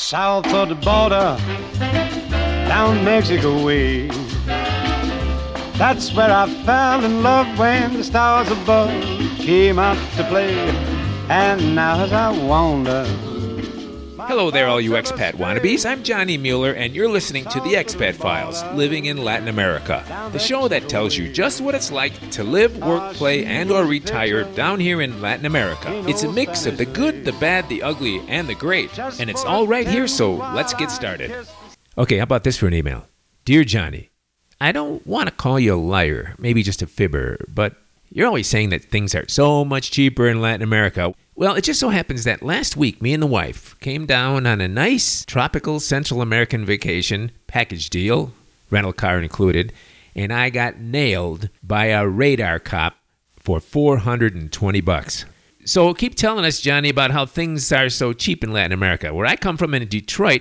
south of the border, down Mexico way. That's where I fell in love when the stars above came out to play. And now as I wander... Hello there, all you expat wannabes. I'm Johnny Mueller, and you're listening to The Expat Files, Living in Latin America, the show that tells you just what it's like to live, work, play, and or retire down here in Latin America. It's a mix of the good, the bad, the ugly, and the great, and it's all right here, so let's get started. Okay, how about this for an email? Dear Johnny, I don't want to call you a liar, maybe just a fibber, but you're always saying that things are so much cheaper in Latin America. Well, it just so happens that last week, me and the wife came down on a nice tropical Central American vacation, package deal, rental car included, and I got nailed by a radar cop for $420. So keep telling us, Johnny, about how things are so cheap in Latin America. Where I come from in Detroit,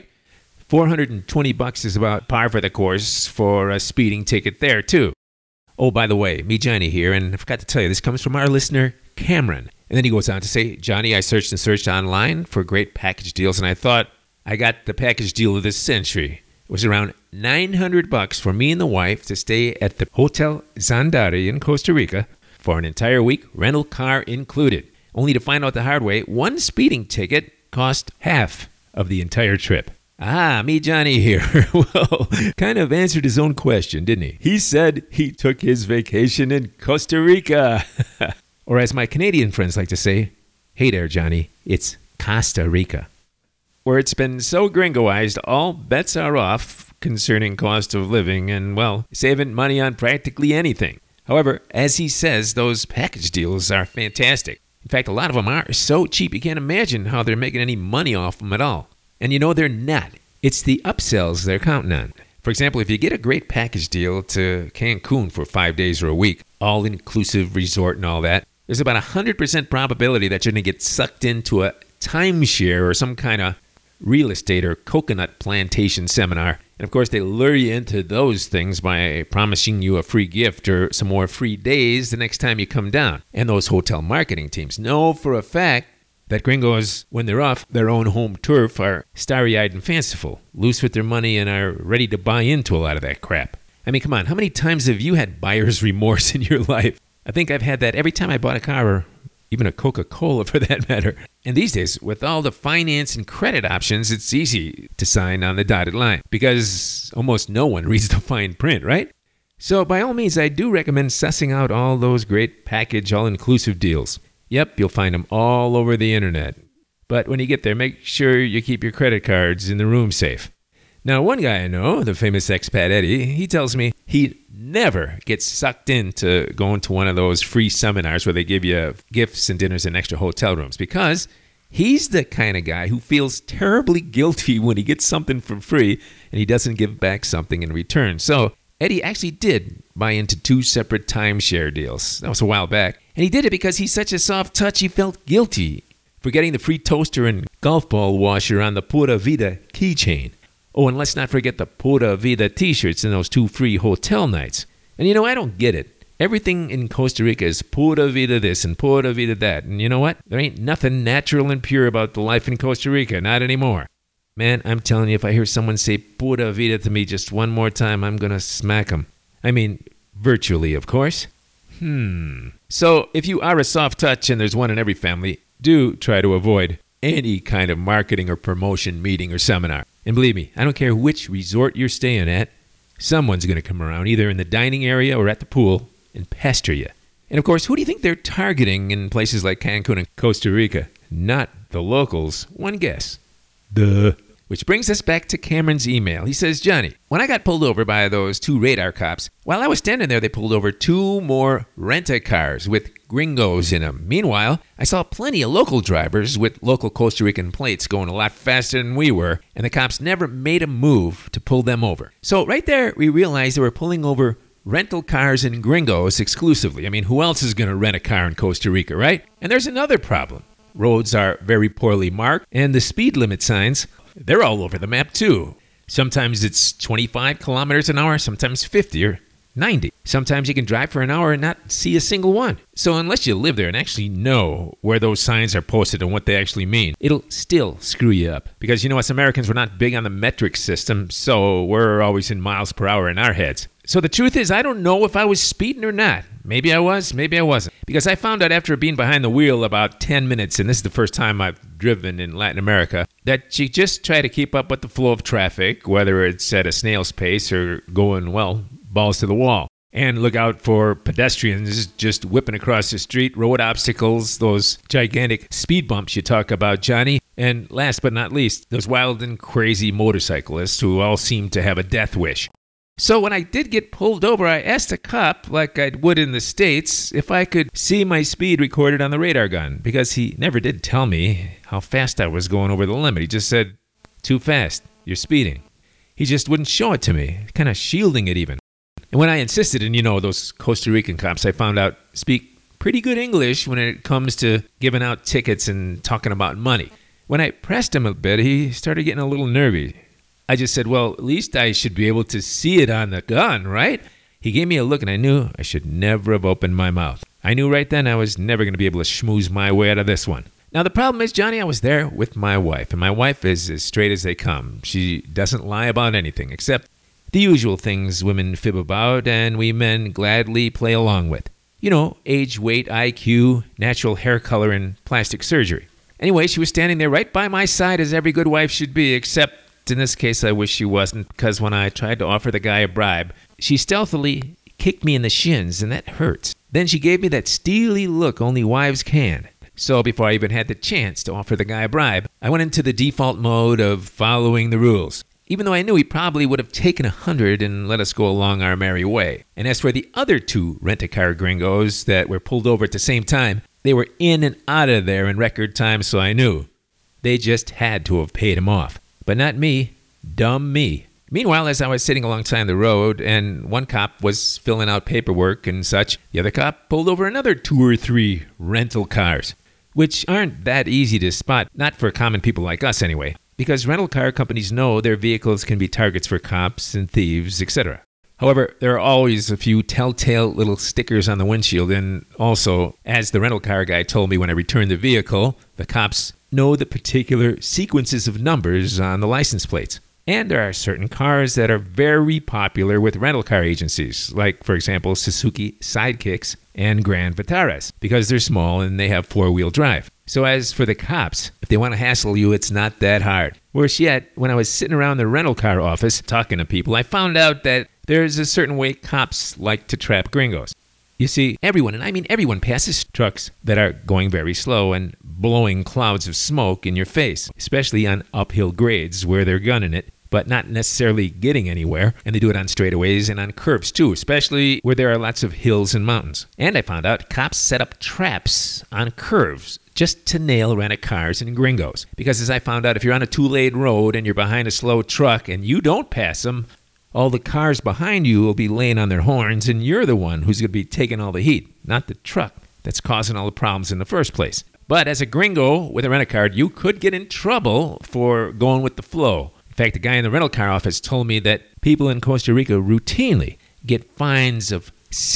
$420 is about par for the course for a speeding ticket there, too. Oh, by the way, me, Johnny, here, and I forgot to tell you, this comes from our listener, Cameron. And then he goes on to say, Johnny, I searched and searched online for great package deals, and I thought I got the package deal of this century. It was around $900 for me and the wife to stay at the Hotel Zandari in Costa Rica for an entire week, rental car included. Only to find out the hard way, one speeding ticket cost half of the entire trip. Ah, me, Johnny, here. Well, kind of answered his own question, didn't he? He said he took his vacation in Costa Rica. Or as my Canadian friends like to say, hey there, Johnny, it's Costa Rica. Where it's been so gringoized, all bets are off concerning cost of living and, well, saving money on practically anything. However, as he says, those package deals are fantastic. In fact, a lot of them are so cheap you can't imagine how they're making any money off them at all. And you know they're not. It's the upsells they're counting on. For example, if you get a great package deal to Cancun for 5 days or a week, all-inclusive resort and all that, there's about 100% probability that you're going to get sucked into a timeshare or some kind of real estate or coconut plantation seminar. And of course, they lure you into those things by promising you a free gift or some more free days the next time you come down. And those hotel marketing teams know for a fact that gringos, when they're off their own home turf, are starry-eyed and fanciful, loose with their money, and are ready to buy into a lot of that crap. I mean, come on, how many times have you had buyer's remorse in your life? I think I've had that every time I bought a car, or even a Coca-Cola for that matter. And these days, with all the finance and credit options, it's easy to sign on the dotted line, because almost no one reads the fine print, right? So by all means, I do recommend sussing out all those great package all-inclusive deals. Yep, you'll find them all over the internet. But when you get there, make sure you keep your credit cards in the room safe. Now, one guy I know, the famous expat Eddie, he tells me he never gets sucked into going to one of those free seminars where they give you gifts and dinners and extra hotel rooms, because he's the kind of guy who feels terribly guilty when he gets something for free and he doesn't give back something in return. So Eddie actually did buy into 2 separate timeshare deals. That was a while back. And he did it because he's such a soft touch, he felt guilty for getting the free toaster and golf ball washer on the Pura Vida keychain. Oh, and let's not forget the Pura Vida t-shirts and those 2 free hotel nights. And you know, I don't get it. Everything in Costa Rica is Pura Vida this and Pura Vida that. And you know what? There ain't nothing natural and pure about the life in Costa Rica, not anymore. Man, I'm telling you, if I hear someone say Pura Vida to me just one more time, I'm going to smack them. I mean, virtually, of course. So, if you are a soft touch and there's one in every family, do try to avoid any kind of marketing or promotion meeting or seminar. And believe me, I don't care which resort you're staying at, someone's going to come around either in the dining area or at the pool and pester you. And of course, who do you think they're targeting in places like Cancun and Costa Rica? Not the locals. One guess. Duh. Which brings us back to Cameron's email. He says, Johnny, when I got pulled over by those 2 radar cops, while I was standing there, they pulled over 2 more rent-a-cars with gringos in them. Meanwhile, I saw plenty of local drivers with local Costa Rican plates going a lot faster than we were, and the cops never made a move to pull them over. So right there, we realized they were pulling over rental cars and gringos exclusively. I mean, who else is going to rent a car in Costa Rica, right? And there's another problem. Roads are very poorly marked, and the speed limit signs, they're all over the map too. Sometimes it's 25 kilometers an hour, sometimes 50 or 90. Sometimes you can drive for an hour and not see a single one. So unless you live there and actually know where those signs are posted and what they actually mean, it'll still screw you up. Because us Americans, we're not big on the metric system, so we're always in miles per hour in our heads. So the truth is, I don't know if I was speeding or not. Maybe I was, maybe I wasn't. Because I found out after being behind the wheel about 10 minutes, and this is the first time I've driven in Latin America, that you just try to keep up with the flow of traffic, whether it's at a snail's pace or going, balls to the wall. And look out for pedestrians just whipping across the street, road obstacles, those gigantic speed bumps you talk about, Johnny. And last but not least, those wild and crazy motorcyclists who all seem to have a death wish. So when I did get pulled over, I asked a cop, like I would in the States, if I could see my speed recorded on the radar gun, because he never did tell me how fast I was going over the limit. He just said, "Too fast, you're speeding." He just wouldn't show it to me, kind of shielding it even. And when I insisted, and those Costa Rican cops I found out speak pretty good English when it comes to giving out tickets and talking about money. When I pressed him a bit, he started getting a little nervy. I just said, well, at least I should be able to see it on the gun, right? He gave me a look, and I knew I should never have opened my mouth. I knew right then I was never going to be able to schmooze my way out of this one. Now, the problem is, Johnny, I was there with my wife, and my wife is as straight as they come. She doesn't lie about anything, except the usual things women fib about and we men gladly play along with. Age, weight, IQ, natural hair color, and plastic surgery. Anyway, she was standing there right by my side as every good wife should be, except in this case, I wish she wasn't, because when I tried to offer the guy a bribe, she stealthily kicked me in the shins, and that hurts. Then she gave me that steely look only wives can. So before I even had the chance to offer the guy a bribe, I went into the default mode of following the rules, even though I knew he probably would have taken 100 and let us go along our merry way. And as for the other two rent-a-car gringos that were pulled over at the same time, they were in and out of there in record time, so I knew. They just had to have paid him off. But not me. Dumb me. Meanwhile, as I was sitting alongside the road and one cop was filling out paperwork and such, the other cop pulled over another 2 or 3 rental cars, which aren't that easy to spot, not for common people like us anyway, because rental car companies know their vehicles can be targets for cops and thieves, etc. However, there are always a few telltale little stickers on the windshield, and also, as the rental car guy told me when I returned the vehicle, the cops know the particular sequences of numbers on the license plates. And there are certain cars that are very popular with rental car agencies, like, for example, Suzuki Sidekicks and Grand Vitaras, because they're small and they have 4-wheel drive. So as for the cops, if they want to hassle you, it's not that hard. Worse yet, when I was sitting around the rental car office talking to people, I found out that there's a certain way cops like to trap gringos. You see, everyone, and I mean everyone, passes trucks that are going very slow and blowing clouds of smoke in your face, especially on uphill grades where they're gunning it, but not necessarily getting anywhere. And they do it on straightaways and on curves too, especially where there are lots of hills and mountains. And I found out cops set up traps on curves just to nail rent-a-cars and gringos. Because as I found out, if you're on a 2-lane road and you're behind a slow truck and you don't pass them, all the cars behind you will be laying on their horns, and you're the one who's going to be taking all the heat, not the truck that's causing all the problems in the first place. But as a gringo with a rent-a-car, you could get in trouble for going with the flow. In fact, the guy in the rental car office told me that people in Costa Rica routinely get fines of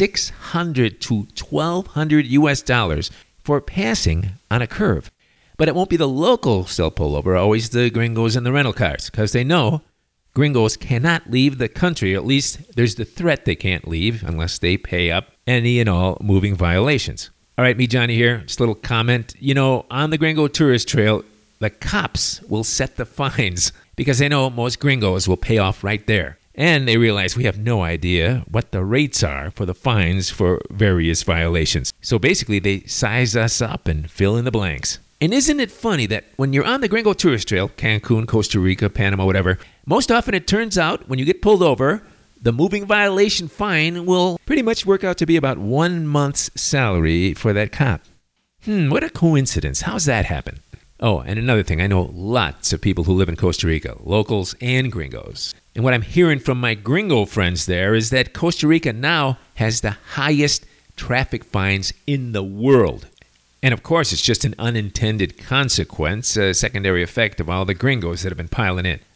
$600 to $1,200 US for passing on a curve. But it won't be the locals they'll pull over, always the gringos in the rental cars, because they know gringos cannot leave the country. At least there's the threat they can't leave unless they pay up any and all moving violations. All right, me, Johnny here. Just a little comment. On the Gringo Tourist Trail, the cops will set the fines because they know most gringos will pay off right there. And they realize we have no idea what the rates are for the fines for various violations. So basically, they size us up and fill in the blanks. And isn't it funny that when you're on the Gringo Tourist Trail, Cancun, Costa Rica, Panama, whatever, most often it turns out when you get pulled over, the moving violation fine will pretty much work out to be about 1 month's salary for that cop. What a coincidence. How's that happen? Oh, and another thing, I know lots of people who live in Costa Rica, locals and gringos. And what I'm hearing from my gringo friends there is that Costa Rica now has the highest traffic fines in the world. And of course, it's just an unintended consequence, a secondary effect of all the gringos that have been piling in.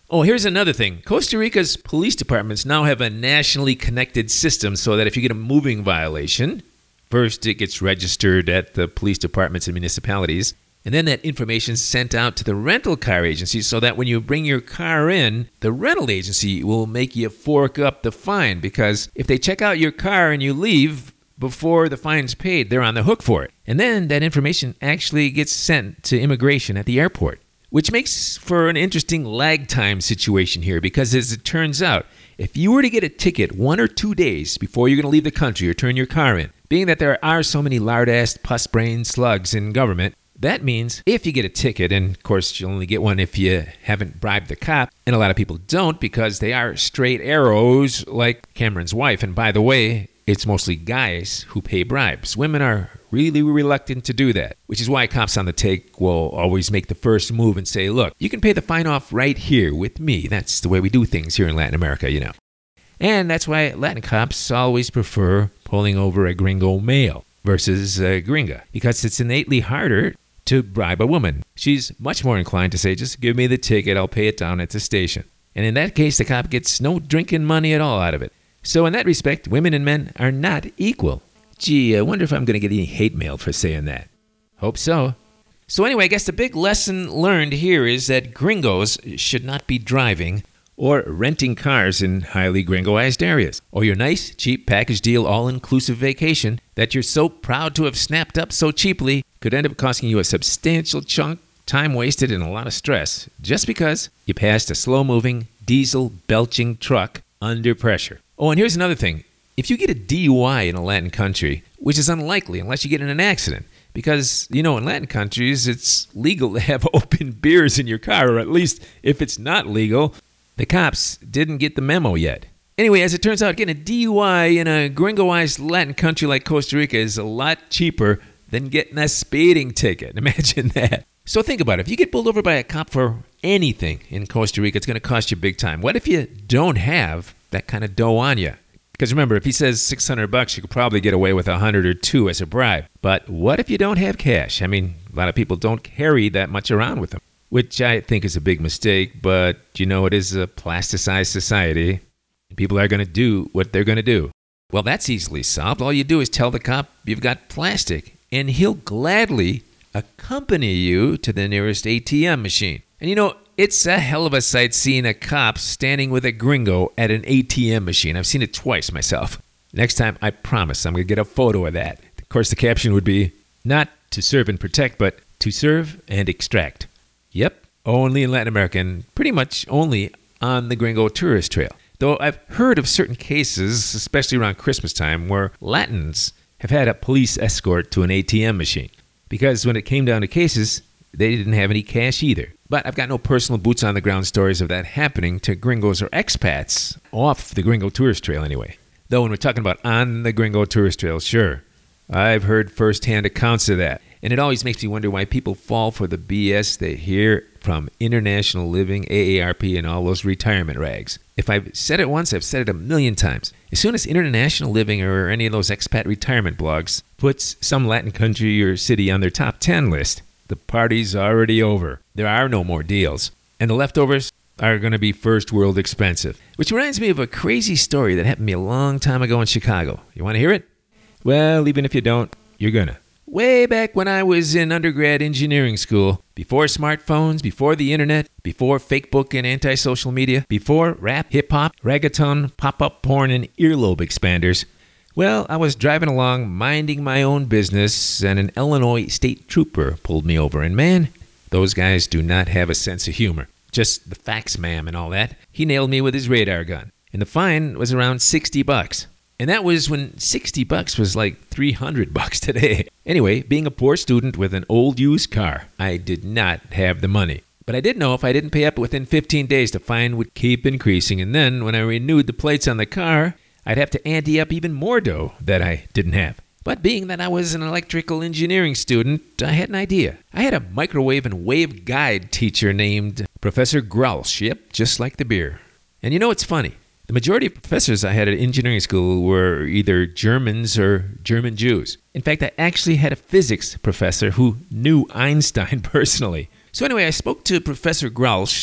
Oh, here's another thing. Costa Rica's police departments now have a nationally connected system so that if you get a moving violation, first it gets registered at the police departments and municipalities, and then that information is sent out to the rental car agency so that when you bring your car in, the rental agency will make you fork up the fine, because if they check out your car and you leave before the fine's paid, they're on the hook for it. And then that information actually gets sent to immigration at the airport, which makes for an interesting lag time situation here, because as it turns out, if you were to get a ticket 1 or 2 days before you're going to leave the country or turn your car in, being that there are so many lard-assed puss-brain slugs in government, that means if you get a ticket, and of course you'll only get one if you haven't bribed the cop, and a lot of people don't because they are straight arrows like Cameron's wife. And by the way, it's mostly guys who pay bribes. Women are really reluctant to do that, which is why cops on the take will always make the first move and say, look, you can pay the fine off right here with me. That's the way we do things here in Latin America, you know. And that's why Latin cops always prefer pulling over a gringo male versus a gringa, because it's innately harder to bribe a woman. She's much more inclined to say, just give me the ticket, I'll pay it down at the station. And in that case, the cop gets no drinking money at all out of it. So in that respect, women and men are not equal. Gee, I wonder if I'm going to get any hate mail for saying that. Hope so. So anyway, I guess the big lesson learned here is that gringos should not be driving or renting cars in highly gringoized areas, or your nice, cheap package deal all-inclusive vacation that you're so proud to have snapped up so cheaply could end up costing you a substantial chunk, time wasted, and a lot of stress, just because you passed a slow-moving, diesel-belching truck under pressure. Oh, and here's another thing. If you get a DUI in a Latin country, which is unlikely unless you get in an accident, because, you know, in Latin countries, it's legal to have open beers in your car, or at least if it's not legal, the cops didn't get the memo yet. Anyway, as it turns out, getting a DUI in a gringoized Latin country like Costa Rica is a lot cheaper than getting a speeding ticket. Imagine that. So think about it. If you get pulled over by a cop for anything in Costa Rica, it's going to cost you big time. What if you don't have that kind of dough on you? Because remember, if he says $600, you could probably get away with $100 or $200 as a bribe. But what if you don't have cash? I mean, a lot of people don't carry that much around with them, which I think is a big mistake. But, you know, it is a plasticized society. People are going to do what they're going to do. Well, that's easily solved. All you do is tell the cop you've got plastic, and he'll gladly accompany you to the nearest ATM machine. And, you know, it's a hell of a sight seeing a cop standing with a gringo at an ATM machine. I've seen it twice myself. Next time, I promise I'm going to get a photo of that. Of course, the caption would be, not to serve and protect, but to serve and extract. Yep, only in Latin America, and pretty much only on the Gringo Tourist Trail. Though I've heard of certain cases, especially around Christmas time, where Latins have had a police escort to an ATM machine. Because when it came down to cases, they didn't have any cash either. But I've got no personal boots-on-the-ground stories of that happening to gringos or expats off the Gringo Tourist Trail anyway. Though when we're talking about on the Gringo Tourist Trail, sure, I've heard first-hand accounts of that. And it always makes me wonder why people fall for the BS they hear from International Living, AARP, and all those retirement rags. If I've said it once, I've said it a million times. As soon as International Living or any of those expat retirement blogs puts some Latin country or city on their top 10 list, the party's already over. There are no more deals. And the leftovers are going to be first world expensive. Which reminds me of a crazy story that happened to me a long time ago in Chicago. You want to hear it? Well, even if you don't, you're gonna. Way back when I was in undergrad engineering school, before smartphones, before the internet, before Facebook and anti-social media, before rap, hip-hop, reggaeton, pop-up porn, and earlobe expanders, well, I was driving along, minding my own business, and an Illinois state trooper pulled me over. And man, those guys do not have a sense of humor. Just the facts, ma'am, and all that. He nailed me with his radar gun. And the fine was around $60. And that was when $60 was like $300 today. Anyway, being a poor student with an old used car, I did not have the money. But I did know if I didn't pay up within 15 days, the fine would keep increasing. And then when I renewed the plates on the car, I'd have to ante up even more dough that I didn't have. But being that I was an electrical engineering student, I had an idea. I had a microwave and wave guide teacher named Professor Grausch. Yep, just like the beer. And you know what's funny? The majority of professors I had at engineering school were either Germans or German Jews. In fact, I actually had a physics professor who knew Einstein personally. So anyway, I spoke to Professor Grausch,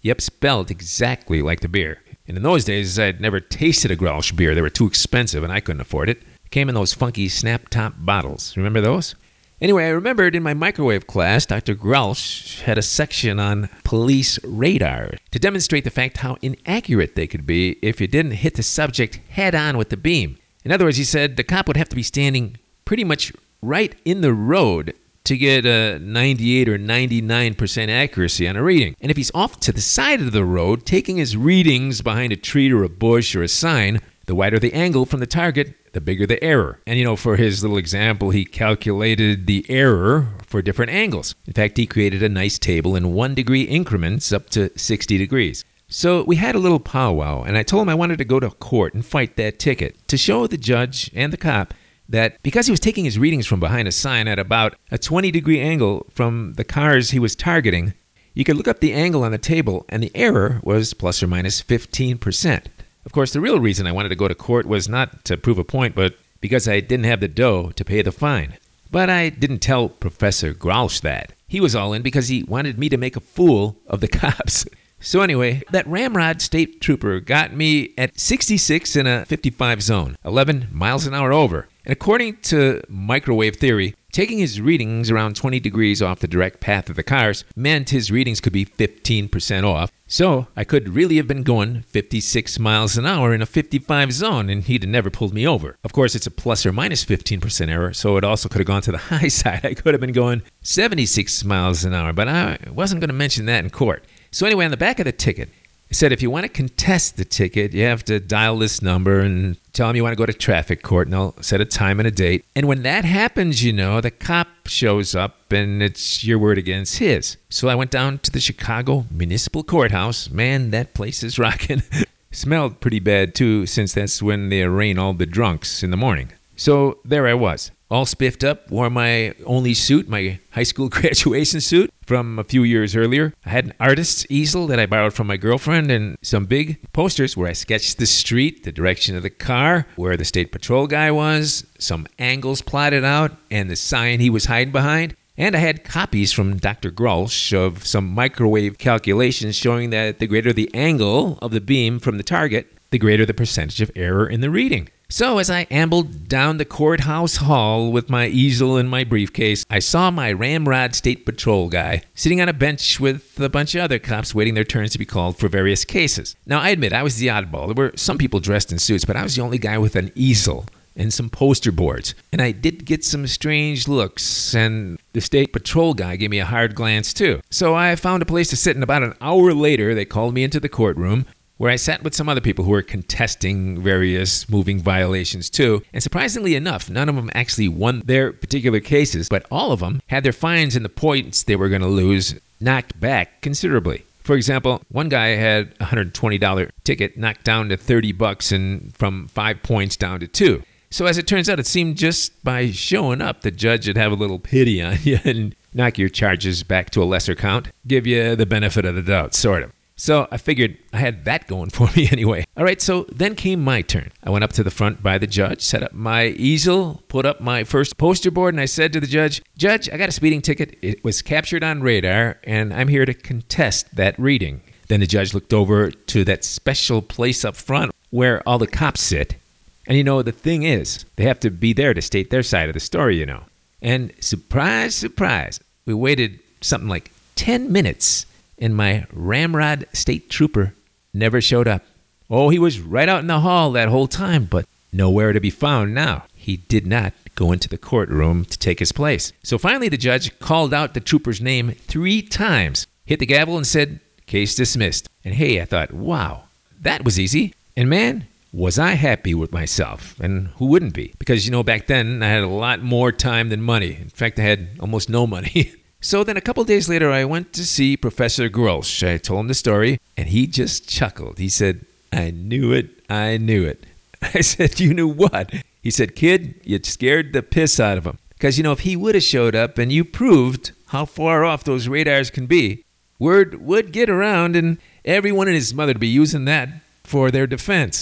Yep, spelled exactly like the beer. And in those days, I'd never tasted a Grolsch beer. They were too expensive and I couldn't afford it. It came in those funky snap-top bottles. Remember those? Anyway, I remembered in my microwave class, Dr. Grolsch had a section on police radar to demonstrate the fact how inaccurate they could be if you didn't hit the subject head-on with the beam. In other words, he said the cop would have to be standing pretty much right in the road to get a 98 or 99% accuracy on a reading. And if he's off to the side of the road, taking his readings behind a tree or a bush or a sign, the wider the angle from the target, the bigger the error. And for his little example, he calculated the error for different angles. In fact, he created a nice table in 1 degree increments up to 60 degrees. So we had a little powwow, and I told him I wanted to go to court and fight that ticket to show the judge and the cop that because he was taking his readings from behind a sign at about a 20-degree angle from the cars he was targeting, you could look up the angle on the table, and the error was plus or minus 15%. Of course, the real reason I wanted to go to court was not to prove a point, but because I didn't have the dough to pay the fine. But I didn't tell Professor Grolsch that. He was all in because he wanted me to make a fool of the cops. So anyway, that Ramrod state trooper got me at 66 in a 55 zone, 11 miles an hour over. And according to microwave theory, taking his readings around 20 degrees off the direct path of the cars meant his readings could be 15% off. So I could really have been going 56 miles an hour in a 55 zone, and he'd have never pulled me over. Of course, it's a plus or minus 15% error, so it also could have gone to the high side. I could have been going 76 miles an hour, but I wasn't going to mention that in court. So anyway, on the back of the ticket, it said if you want to contest the ticket, you have to dial this number and tell them you want to go to traffic court, and they'll set a time and a date. And when that happens, the cop shows up, and it's your word against his. So I went down to the Chicago Municipal Courthouse. Man, that place is rocking. Smelled pretty bad, too, since that's when they arraign all the drunks in the morning. So there I was, all spiffed up, wore my only suit, my high school graduation suit from a few years earlier. I had an artist's easel that I borrowed from my girlfriend and some big posters where I sketched the street, the direction of the car, where the state patrol guy was, some angles plotted out, and the sign he was hiding behind. And I had copies from Dr. Grolsch of some microwave calculations showing that the greater the angle of the beam from the target, the greater the percentage of error in the reading. So as I ambled down the courthouse hall with my easel and my briefcase, I saw my Ramrod State Patrol guy sitting on a bench with a bunch of other cops waiting their turns to be called for various cases. Now, I admit, I was the oddball. There were some people dressed in suits, but I was the only guy with an easel and some poster boards. And I did get some strange looks, and the state patrol guy gave me a hard glance too. So I found a place to sit, and about an hour later, they called me into the courtroom, where I sat with some other people who were contesting various moving violations too. And surprisingly enough, none of them actually won their particular cases, but all of them had their fines and the points they were going to lose knocked back considerably. For example, one guy had a $120 ticket knocked down to $30 and from 5 points down to 2. So as it turns out, it seemed just by showing up, the judge would have a little pity on you and knock your charges back to a lesser count, give you the benefit of the doubt, sort of. So I figured I had that going for me anyway. All right, so then came my turn. I went up to the front by the judge, set up my easel, put up my first poster board, and I said to the judge, "Judge, I got a speeding ticket. It was captured on radar, and I'm here to contest that reading." Then the judge looked over to that special place up front where all the cops sit. And the thing is, they have to be there to state their side of the story, And surprise, surprise, we waited something like 10 minutes. And my Ramrod state trooper never showed up. Oh, he was right out in the hall that whole time, but nowhere to be found now. He did not go into the courtroom to take his place. So finally the judge called out the trooper's name 3 times, hit the gavel and said, "Case dismissed." And hey, I thought, wow, that was easy. And man, was I happy with myself. And who wouldn't be? Because, back then I had a lot more time than money. In fact, I had almost no money. So then a couple days later, I went to see Professor Grolsch. I told him the story, and he just chuckled. He said, "I knew it, I knew it." I said, "You knew what?" He said, "Kid, you scared the piss out of him. Because, if he would have showed up and you proved how far off those radars can be, word would get around, and everyone and his mother would be using that for their defense."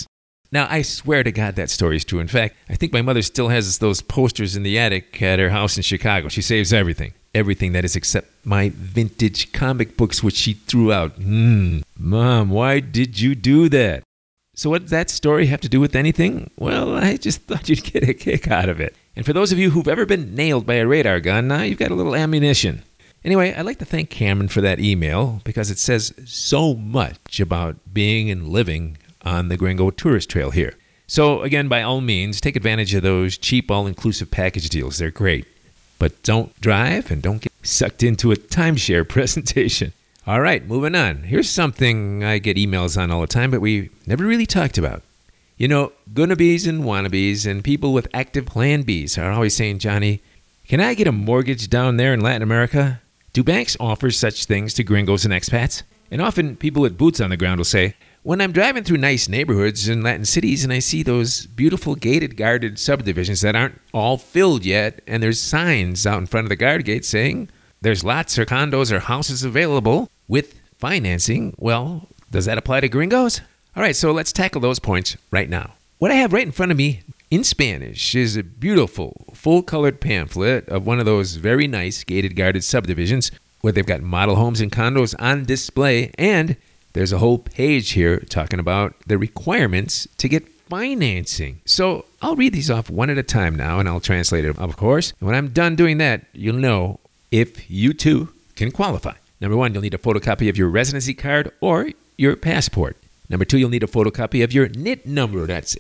Now, I swear to God that story is true. In fact, I think my mother still has those posters in the attic at her house in Chicago. She saves everything. Everything that is except my vintage comic books, which she threw out. Mom, why did you do that? So what does that story have to do with anything? Well, I just thought you'd get a kick out of it. And for those of you who've ever been nailed by a radar gun, now you've got a little ammunition. Anyway, I'd like to thank Cameron for that email because it says so much about being and living on the Gringo Tourist Trail here. So again, by all means, take advantage of those cheap all-inclusive package deals. They're great. But don't drive and don't get sucked into a timeshare presentation. All right, moving on. Here's something I get emails on all the time, but we never really talked about. You know, gonnabes and wannabes and people with active plan Bs are always saying, Johnny, can I get a mortgage down there in Latin America? Do banks offer such things to gringos and expats? And often people with boots on the ground will say, when I'm driving through nice neighborhoods in Latin cities and I see those beautiful gated guarded subdivisions that aren't all filled yet, and there's signs out in front of the guard gate saying there's lots or condos or houses available with financing, well, does that apply to gringos? All right, so let's tackle those points right now. What I have right in front of me in Spanish is a beautiful, full-colored pamphlet of one of those very nice gated guarded subdivisions where they've got model homes and condos on display, and there's a whole page here talking about the requirements to get financing. So I'll read these off one at a time now, and I'll translate it, of course. And when I'm done doing that, you'll know if you too can qualify. Number 1, you'll need a photocopy of your residency card or your passport. Number 2, you'll need a photocopy of your NIT number. That's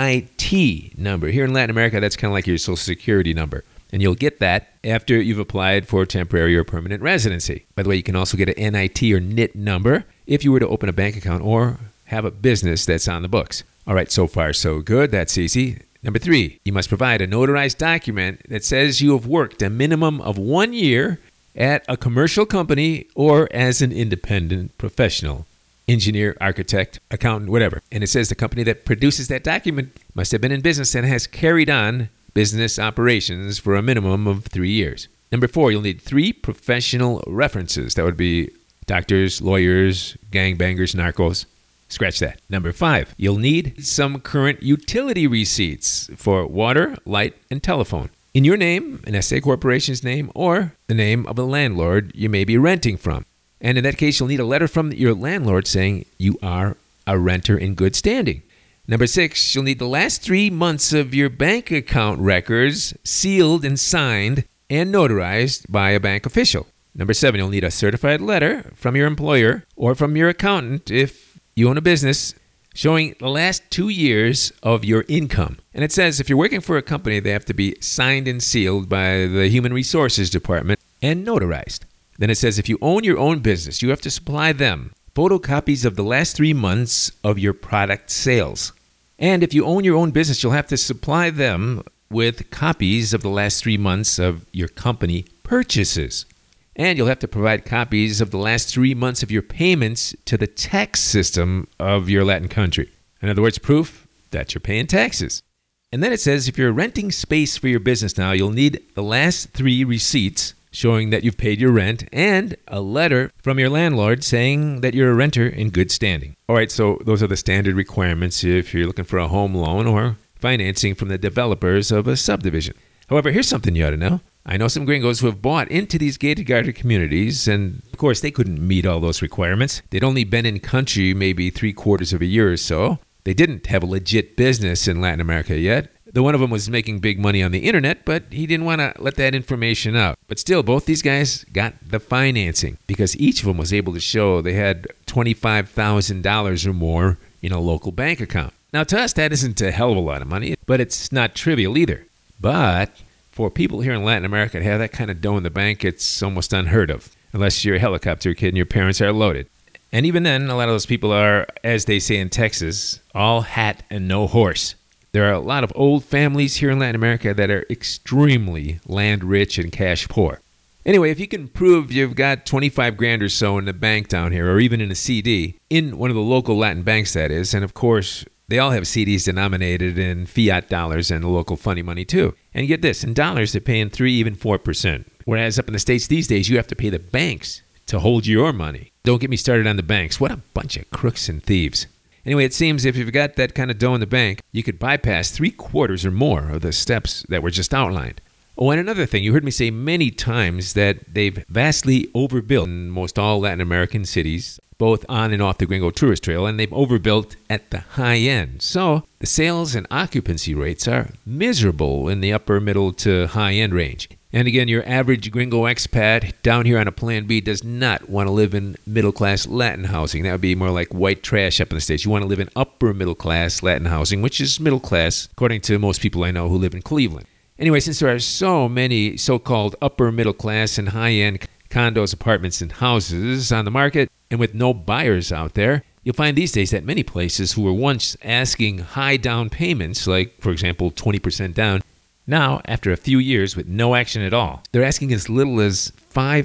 N-I-T number. Here in Latin America, that's kind of like your Social Security number. And you'll get that after you've applied for temporary or permanent residency. By the way, you can also get an NIT or NIT number if you were to open a bank account or have a business that's on the books. All right, so far so good. That's easy. Number 3, you must provide a notarized document that says you have worked a minimum of 1 year at a commercial company or as an independent professional. Engineer, architect, accountant, whatever. And it says the company that produces that document must have been in business and has carried on business operations for a minimum of 3 years. Number 4, you'll need 3 professional references. That would be doctors, lawyers, gangbangers, narcos. Scratch that. Number 5, you'll need some current utility receipts for water, light, and telephone. In your name, an SA Corporation's name, or the name of the landlord you may be renting from. And in that case, you'll need a letter from your landlord saying you are a renter in good standing. Number 6, you'll need the last 3 months of your bank account records sealed and signed and notarized by a bank official. Number 7, you'll need a certified letter from your employer or from your accountant if you own a business showing the last 2 years of your income. And it says if you're working for a company, they have to be signed and sealed by the Human Resources Department and notarized. Then it says if you own your own business, you have to supply them photocopies of the last 3 months of your product sales. And if you own your own business, you'll have to supply them with copies of the last 3 months of your company purchases. And you'll have to provide copies of the last 3 months of your payments to the tax system of your Latin country. In other words, proof that you're paying taxes. And then it says if you're renting space for your business now, you'll need the last 3 receipts showing that you've paid your rent and a letter from your landlord saying that you're a renter in good standing. All right, so those are the standard requirements if you're looking for a home loan or financing from the developers of a subdivision. However, here's something you ought to know. I know some gringos who have bought into these gated guarded communities, and of course they couldn't meet all those requirements. They'd only been in country maybe 3/4 of a year or so. They didn't have a legit business in Latin America yet. The one of them was making big money on the internet, but he didn't want to let that information out. But still, both these guys got the financing because each of them was able to show they had $25,000 or more in a local bank account. Now, to us, that isn't a hell of a lot of money, but it's not trivial either. But for people here in Latin America to have that kind of dough in the bank, it's almost unheard of, unless you're a helicopter kid and your parents are loaded. And even then, a lot of those people are, as they say in Texas, all hat and no horse. There are a lot of old families here in Latin America that are extremely land rich and cash poor. Anyway, if you can prove you've got 25 grand or so in the bank down here, or even in a CD, in one of the local Latin banks that is, and of course, they all have CDs denominated in fiat dollars and the local funny money too. And get this, in dollars, they're paying 3, even 4%. Whereas up in the States these days, you have to pay the banks to hold your money. Don't get me started on the banks. What a bunch of crooks and thieves. Anyway, it seems if you've got that kind of dough in the bank, you could bypass 3/4 or more of the steps that were just outlined. Oh, and another thing, you heard me say many times that they've vastly overbuilt in most all Latin American cities, both on and off the Gringo Tourist Trail, and they've overbuilt at the high end. So the sales and occupancy rates are miserable in the upper middle to high end range. And again, your average Gringo expat down here on a Plan B does not want to live in middle-class Latin housing. That would be more like white trash up in the States. You want to live in upper middle-class Latin housing, which is middle class, according to most people I know who live in Cleveland. Anyway, since there are so many so-called upper middle class and high-end condos, apartments, and houses on the market, and with no buyers out there, you'll find these days that many places who were once asking high down payments, like, for example, 20% down, now, after a few years with no action at all, they're asking as little as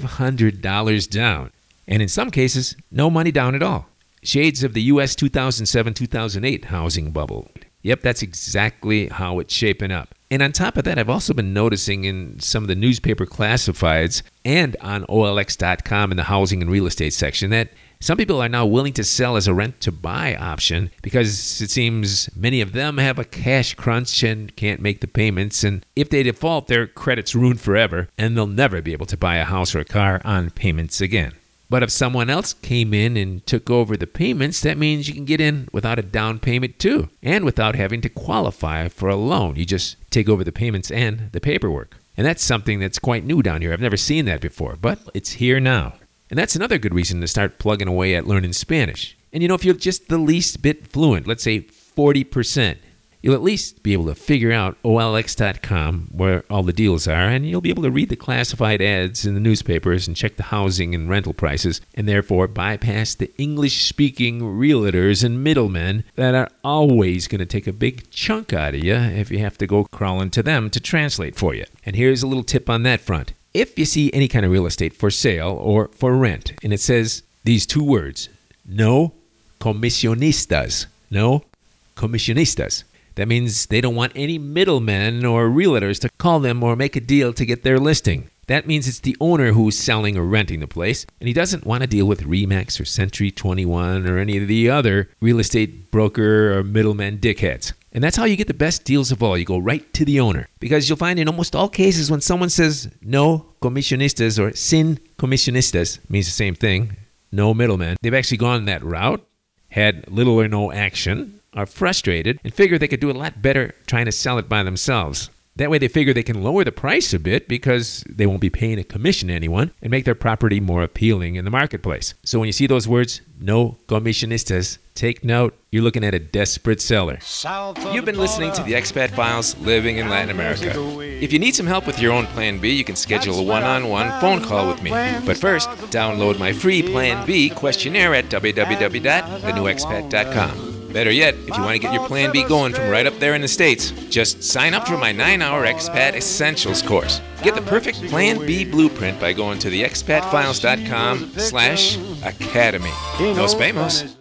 $500 down, and in some cases, no money down at all. Shades of the U.S. 2007-2008 housing bubble. Yep, that's exactly how it's shaping up. And on top of that, I've also been noticing in some of the newspaper classifieds and on OLX.com in the housing and real estate section that some people are now willing to sell as a rent-to-buy option because it seems many of them have a cash crunch and can't make the payments. And if they default, their credit's ruined forever and they'll never be able to buy a house or a car on payments again. But if someone else came in and took over the payments, that means you can get in without a down payment too, and without having to qualify for a loan. You just take over the payments and the paperwork. And that's something that's quite new down here. I've never seen that before, but it's here now. And that's another good reason to start plugging away at learning Spanish. And if you're just the least bit fluent, let's say 40%, you'll at least be able to figure out OLX.com, where all the deals are, and you'll be able to read the classified ads in the newspapers and check the housing and rental prices, and therefore bypass the English-speaking realtors and middlemen that are always going to take a big chunk out of you if you have to go crawling to them to translate for you. And here's a little tip on that front. If you see any kind of real estate for sale or for rent, and it says these two words, no comisionistas, no comisionistas, that means they don't want any middlemen or realtors to call them or make a deal to get their listing. That means it's the owner who's selling or renting the place, and he doesn't want to deal with RE/MAX or Century 21 or any of the other real estate broker or middleman dickheads. And that's how you get the best deals of all. You go right to the owner. Because you'll find in almost all cases when someone says no comisionistas or sin comisionistas, means the same thing, no middleman, they've actually gone that route, had little or no action, are frustrated, and figure they could do a lot better trying to sell it by themselves. That way they figure they can lower the price a bit because they won't be paying a commission to anyone and make their property more appealing in the marketplace. So when you see those words, no comisionistas, take note, you're looking at a desperate seller. You've been listening to the Expat Files Living in Latin America. If you need some help with your own Plan B, you can schedule a one-on-one phone call with me. But first, download my free Plan B questionnaire at www.thenewexpat.com. Better yet, if you want to get your Plan B going from right up there in the States, just sign up for my 9-hour Expat Essentials course. Get the perfect Plan B blueprint by going to theexpatfiles.com/academy. Nos vemos.